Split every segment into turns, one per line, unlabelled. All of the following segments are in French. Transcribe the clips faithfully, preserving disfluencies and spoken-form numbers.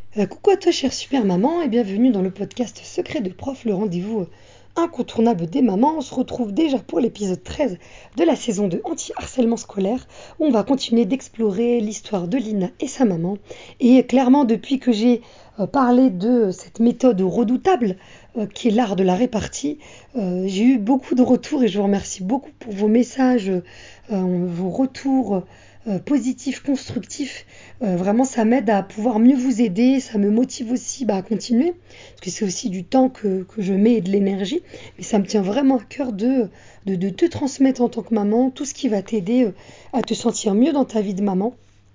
Euh, coucou à toi, chère super maman, et bienvenue dans le podcast Secret de prof, le rendez-vous euh, incontournable des mamans. On se retrouve déjà pour l'épisode treize de la saison de Anti-harcèlement scolaire, où on va continuer d'explorer l'histoire de Lina et sa maman. Et clairement, depuis que j'ai euh, parlé de cette méthode redoutable, euh, qui est l'art de la répartie, euh, j'ai eu beaucoup de retours et je vous remercie beaucoup pour vos messages, euh, vos retours euh, positifs, constructifs. Euh, vraiment, ça m'aide à pouvoir mieux vous aider, ça me motive aussi bah, à continuer, parce que c'est aussi du temps que, que je mets et de l'énergie, mais ça me tient vraiment à cœur de, de, de te transmettre en tant que maman tout ce qui va t'aider euh, à te sentir mieux dans ta vie de maman.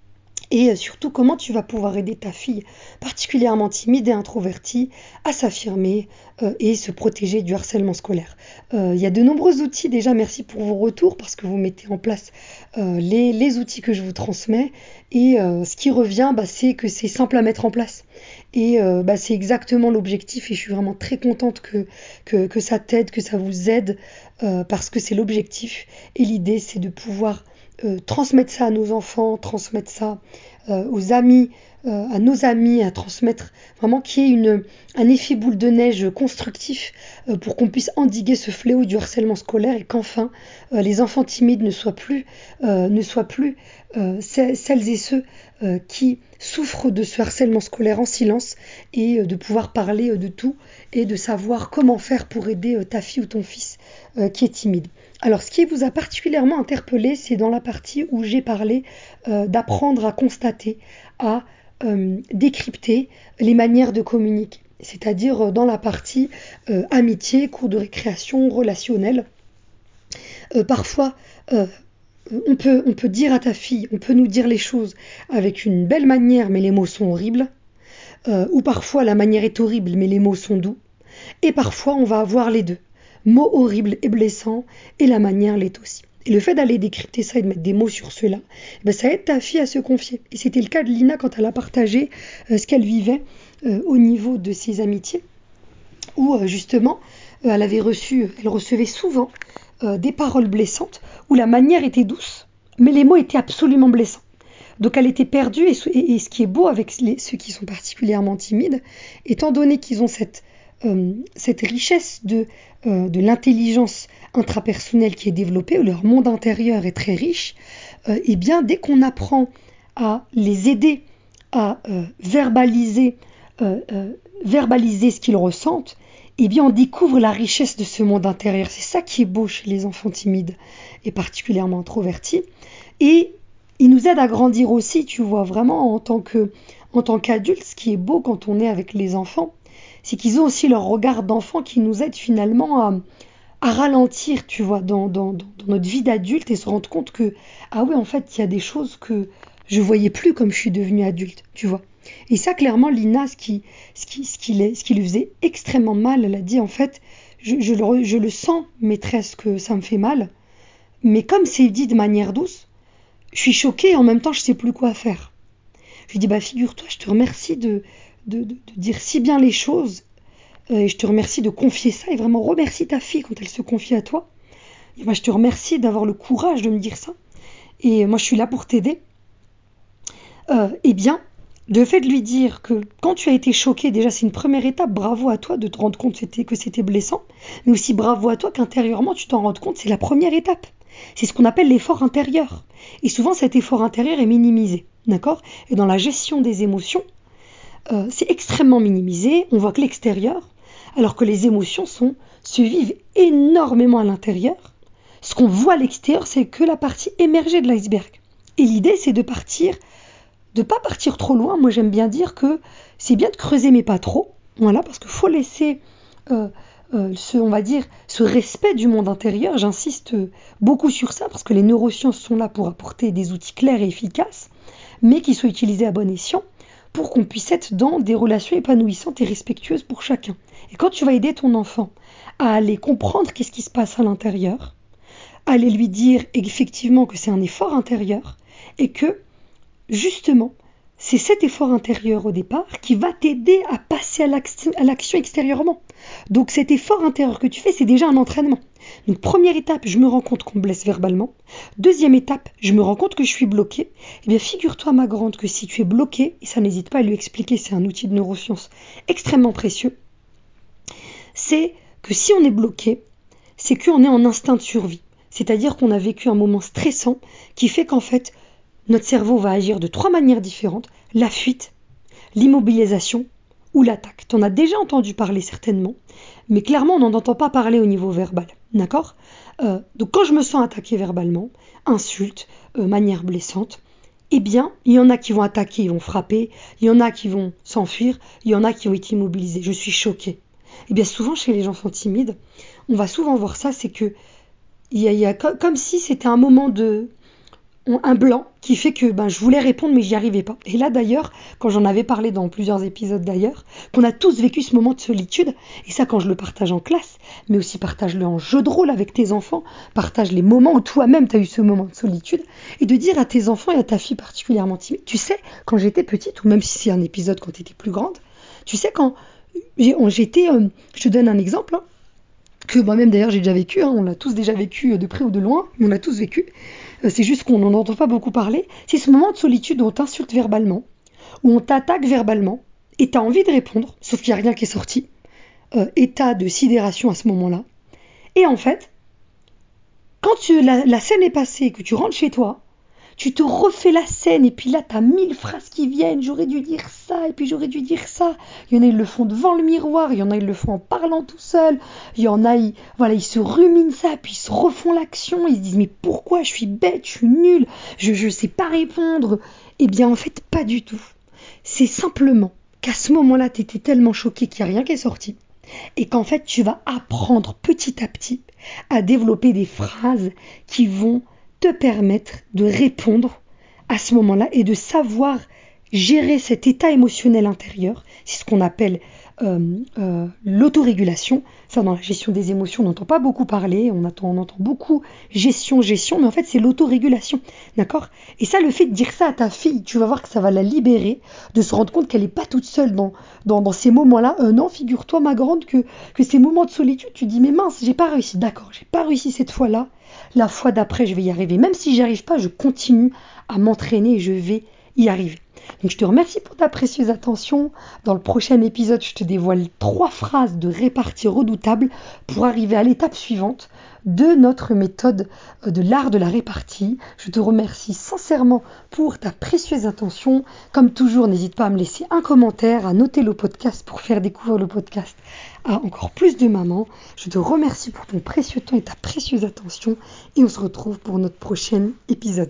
Et surtout, comment tu vas pouvoir aider ta fille, particulièrement timide et introvertie, à s'affirmer euh, et se protéger du harcèlement scolaire. Euh, il y a de nombreux outils déjà, merci pour vos retours, parce que vous mettez en place euh, les, les outils que je vous transmets. Et euh, ce qui revient, bah, c'est que c'est simple à mettre en place. Et euh, bah, c'est exactement l'objectif, et je suis vraiment très contente que, que, que ça t'aide, que ça vous aide, euh, parce que c'est l'objectif. Et l'idée, c'est de pouvoir euh, transmettre ça à nos enfants, transmettre ça euh, aux amis, euh, à nos amis, à transmettre vraiment qu'il y ait une, un effet boule de neige constructif euh, pour qu'on puisse endiguer ce fléau du harcèlement scolaire et qu'enfin euh, les enfants timides ne soient plus, euh, ne soient plus euh, celles et ceux euh, qui souffrent de ce harcèlement scolaire en silence et euh, de pouvoir parler euh, de tout et de savoir comment faire pour aider euh, ta fille ou ton fils euh, qui est timide. Alors, ce qui vous a particulièrement interpellé, c'est dans la partie où j'ai parlé euh, d'apprendre à constater, à euh, décrypter les manières de communiquer. C'est-à-dire euh, dans la partie euh, amitié, cours de récréation, relationnel. Euh, parfois, euh, on peut, on peut dire à ta fille, on peut nous dire les choses avec une belle manière, mais les mots sont horribles. Euh, ou parfois, la manière est horrible, mais les mots sont doux. Et parfois, on va avoir les deux. Mots horribles et blessants, et la manière l'est aussi. Et le fait d'aller décrypter ça et de mettre des mots sur cela, ben ça aide ta fille à se confier. Et c'était le cas de Lina quand elle a partagé euh, ce qu'elle vivait euh, au niveau de ses amitiés, où euh, justement, euh, elle avait reçu, elle recevait souvent euh, des paroles blessantes, où la manière était douce, mais les mots étaient absolument blessants. Donc elle était perdue, et, et, et ce qui est beau avec les, ceux qui sont particulièrement timides, étant donné qu'ils ont cette, euh, cette richesse de, euh, de l'intelligence intrapersonnelle qui est développée, leur monde intérieur est très riche, euh, et bien dès qu'on apprend à les aider à euh, verbaliser, euh, euh, verbaliser ce qu'ils ressentent, eh bien on découvre la richesse de ce monde intérieur. C'est ça qui est beau chez les enfants timides et particulièrement introvertis. Et ils nous aident à grandir aussi, tu vois, vraiment en tant que, en tant qu'adultes. Ce qui est beau quand on est avec les enfants, c'est qu'ils ont aussi leur regard d'enfant qui nous aide finalement à, à ralentir, tu vois, dans, dans, dans notre vie d'adulte et se rendre compte que, ah oui, en fait, il y a des choses que je voyais plus comme je suis devenue adulte, tu vois. Et ça, clairement, Lina, ce qui, ce qui, ce qui, ce qui lui faisait extrêmement mal, elle a dit, en fait, je, je, le, je le sens, maîtresse, que ça me fait mal, mais comme c'est dit de manière douce, je suis choquée et en même temps, je ne sais plus quoi faire. Je lui dis, bah, figure-toi, je te remercie de, de, de, de dire si bien les choses. Euh, et je te remercie de confier ça. Et vraiment, remercie ta fille quand elle se confie à toi. Et moi, je te remercie d'avoir le courage de me dire ça. Et moi, je suis là pour t'aider. Euh, eh bien, le fait de lui dire que quand tu as été choquée, déjà, c'est une première étape. Bravo à toi de te rendre compte que c'était, que c'était blessant. Mais aussi bravo à toi qu'intérieurement, tu t'en rendes compte. C'est la première étape. C'est ce qu'on appelle l'effort intérieur. Et souvent, cet effort intérieur est minimisé. D'accord ? Et dans la gestion des émotions, euh, c'est extrêmement minimisé. On voit que l'extérieur, alors que les émotions sont, se vivent énormément à l'intérieur. Ce qu'on voit à l'extérieur, c'est que la partie émergée de l'iceberg. Et l'idée, c'est de partir, de pas partir trop loin. Moi, j'aime bien dire que c'est bien de creuser, mais pas trop. Voilà, parce qu'il faut laisser... Euh, Euh, ce, on va dire, ce respect du monde intérieur. J'insiste beaucoup sur ça parce que les neurosciences sont là pour apporter des outils clairs et efficaces, mais qui soient utilisés à bon escient pour qu'on puisse être dans des relations épanouissantes et respectueuses pour chacun. Et quand tu vas aider ton enfant à aller comprendre qu'est-ce qui se passe à l'intérieur, aller lui dire effectivement que c'est un effort intérieur et que, justement, c'est cet effort intérieur au départ qui va t'aider à passer à l'action, à l'action extérieurement. Donc cet effort intérieur que tu fais, c'est déjà un entraînement. Donc première étape, je me rends compte qu'on me blesse verbalement. Deuxième étape, je me rends compte que je suis bloqué. Eh bien, figure-toi, ma grande, que si tu es bloqué, et ça n'hésite pas à lui expliquer, c'est un outil de neurosciences extrêmement précieux, c'est que si on est bloqué, c'est qu'on est en instinct de survie. C'est-à-dire qu'on a vécu un moment stressant qui fait qu'en fait, notre cerveau va agir de trois manières différentes. La fuite, l'immobilisation ou l'attaque. Tu en as déjà entendu parler certainement, mais clairement on n'en entend pas parler au niveau verbal. D'accord ? euh, Donc quand je me sens attaqué verbalement, insulte, euh, manière blessante, eh bien, il y en a qui vont attaquer, ils vont frapper, il y en a qui vont s'enfuir, il y en a qui vont être immobilisés. Je suis choquée. Eh bien, souvent chez les enfants timides, on va souvent voir ça, c'est que il y a, il y a comme si c'était un moment de un blanc qui fait que ben, je voulais répondre mais j'y arrivais pas. Et là d'ailleurs, quand j'en avais parlé dans plusieurs épisodes d'ailleurs, qu'on a tous vécu ce moment de solitude, et ça quand je le partage en classe, mais aussi partage-le en jeu de rôle avec tes enfants, partage les moments où toi-même tu as eu ce moment de solitude, et de dire à tes enfants et à ta fille particulièrement timide, tu sais, quand j'étais petite, ou même si c'est un épisode quand tu étais plus grande, tu sais quand j'étais, euh, je te donne un exemple, hein, que moi-même d'ailleurs j'ai déjà vécu, hein, on l'a tous déjà vécu de près ou de loin, on l'a tous vécu, euh, c'est juste qu'on n'en entend pas beaucoup parler, c'est ce moment de solitude où on t'insulte verbalement, où on t'attaque verbalement, et t'as envie de répondre, sauf qu'il n'y a rien qui est sorti, euh, état de sidération à ce moment-là, et en fait, quand tu, la, la scène est passée, que tu rentres chez toi, tu te refais la scène et puis là t'as mille phrases qui viennent, j'aurais dû dire ça et puis j'aurais dû dire ça. Il y en a ils le font devant le miroir, il y en a ils le font en parlant tout seul, il y en a ils, voilà, ils se ruminent ça puis ils se refont l'action, ils se disent mais pourquoi je suis bête, je suis nulle, je je sais pas répondre. Eh bien en fait pas du tout. C'est simplement qu'à ce moment-là t'étais tellement choqué qu'il n'y a rien qui est sorti et qu'en fait tu vas apprendre petit à petit à développer des phrases qui vont te permettre de répondre à ce moment-là et de savoir gérer cet état émotionnel intérieur. C'est ce qu'on appelle euh, euh, l'autorégulation. Ça, dans la gestion des émotions, on n'entend pas beaucoup parler, on entend, on entend beaucoup gestion, gestion, mais en fait, c'est l'autorégulation. D'accord ? Et ça, le fait de dire ça à ta fille, tu vas voir que ça va la libérer, de se rendre compte qu'elle n'est pas toute seule dans, dans, dans ces moments-là. Euh, non, figure-toi, ma grande, que, que ces moments de solitude, tu dis, mais mince, j'ai pas réussi. D'accord, j'ai pas réussi cette fois-là. La fois d'après, je vais y arriver. Même si j'y arrive pas, je continue à m'entraîner et je vais y arriver. Donc je te remercie pour ta précieuse attention. Dans le prochain épisode, je te dévoile trois phrases de répartie redoutables pour arriver à l'étape suivante de notre méthode de l'art de la répartie. Je te remercie sincèrement pour ta précieuse attention. Comme toujours, n'hésite pas à me laisser un commentaire, à noter le podcast pour faire découvrir le podcast à encore plus de mamans. Je te remercie pour ton précieux temps et ta précieuse attention et on se retrouve pour notre prochain épisode.